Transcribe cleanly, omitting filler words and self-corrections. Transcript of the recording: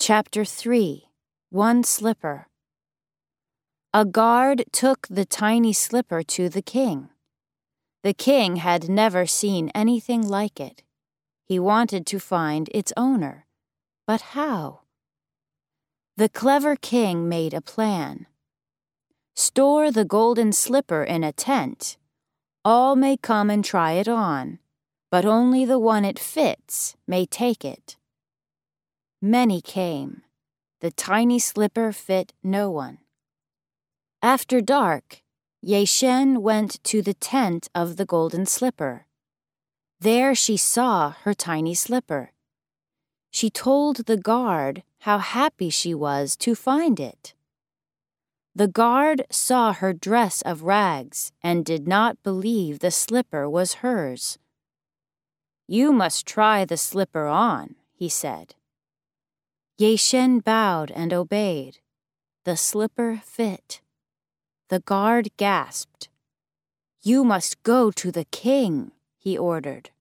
Chapter 3 One Slipper. A guard took the tiny slipper to the king. The king had never seen anything like it. He wanted to find its owner. But how? The clever king made a plan. Store the golden slipper in a tent. All may come and try it on, but only the one it fits may take it. Many came. The tiny slipper fit no one. After dark, Ye Shen went to the tent of the golden slipper. There she saw her tiny slipper. She told the guard how happy she was to find it. The guard saw her dress of rags and did not believe the slipper was hers. "You must try the slipper on," he said. Ye Shen bowed and obeyed. The slipper fit. The guard gasped. "You must go to the king," he ordered.